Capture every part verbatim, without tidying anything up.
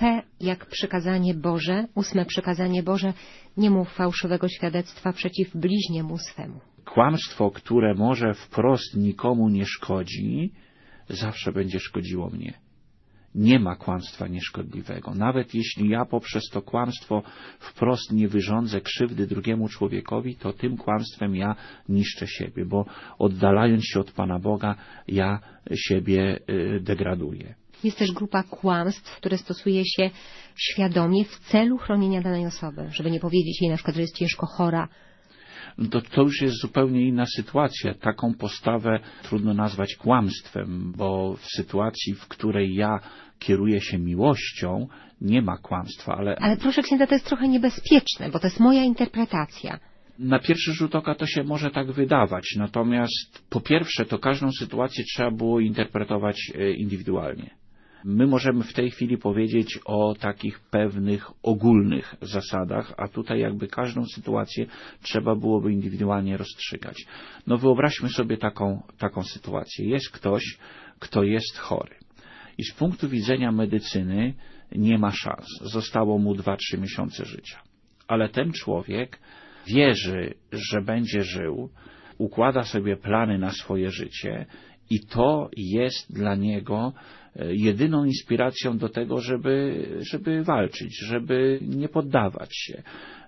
P jak przykazanie Boże, ósme przykazanie Boże, nie mów fałszywego świadectwa przeciw bliźniemu swemu. Kłamstwo, które może wprost nikomu nie szkodzi, zawsze będzie szkodziło mnie. Nie ma kłamstwa nieszkodliwego. Nawet jeśli ja poprzez to kłamstwo wprost nie wyrządzę krzywdy drugiemu człowiekowi, to tym kłamstwem ja niszczę siebie, bo oddalając się od Pana Boga, ja siebie degraduję. Jest też grupa kłamstw, które stosuje się świadomie w celu chronienia danej osoby, żeby nie powiedzieć jej na przykład, że jest ciężko chora. To, to już jest zupełnie inna sytuacja. Taką postawę trudno nazwać kłamstwem, bo w sytuacji, w której ja kieruję się miłością, nie ma kłamstwa, ale... Ale proszę księdza, to jest trochę niebezpieczne, bo to jest moja interpretacja. Na pierwszy rzut oka to się może tak wydawać, natomiast po pierwsze to każdą sytuację trzeba było interpretować indywidualnie. My możemy w tej chwili powiedzieć o takich pewnych ogólnych zasadach, a tutaj jakby każdą sytuację trzeba byłoby indywidualnie rozstrzygać. No wyobraźmy sobie taką, taką sytuację. Jest ktoś, kto jest chory i z punktu widzenia medycyny nie ma szans. Zostało mu dwa trzy miesiące życia. Ale ten człowiek wierzy, że będzie żył, układa sobie plany na swoje życie i to jest dla niego jedyną inspiracją do tego, żeby, żeby walczyć, żeby nie poddawać się,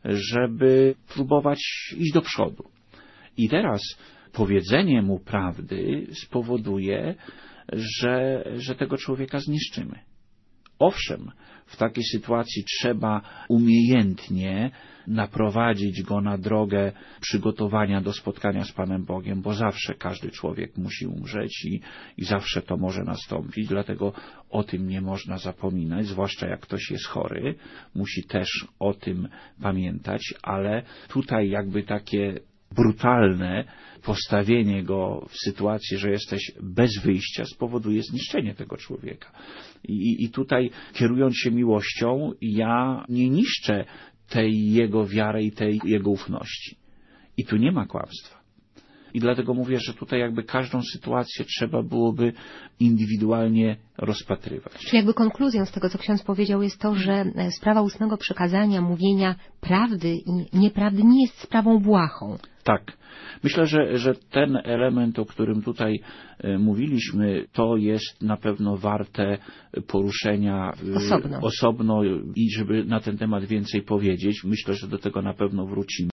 żeby próbować iść do przodu. I teraz powiedzenie mu prawdy spowoduje, że, że tego człowieka zniszczymy. Owszem, w takiej sytuacji trzeba umiejętnie naprowadzić go na drogę przygotowania do spotkania z Panem Bogiem, bo zawsze każdy człowiek musi umrzeć i, i zawsze to może nastąpić, dlatego o tym nie można zapominać, zwłaszcza jak ktoś jest chory, musi też o tym pamiętać, ale tutaj jakby takie brutalne postawienie go w sytuacji, że jesteś bez wyjścia, spowoduje zniszczenie tego człowieka. I, i tutaj, kierując się miłością, ja nie niszczę tej jego wiary i tej jego ufności. I tu nie ma kłamstwa. I dlatego mówię, że tutaj jakby każdą sytuację trzeba byłoby indywidualnie rozpatrywać. Czyli jakby konkluzją z tego, co ksiądz powiedział, jest to, że sprawa ustnego przykazania, mówienia prawdy i nieprawdy nie jest sprawą błahą. Tak. Myślę, że, że ten element, o którym tutaj e, mówiliśmy, to jest na pewno warte poruszenia e, osobno. osobno i żeby na ten temat więcej powiedzieć. Myślę, że do tego na pewno wrócimy.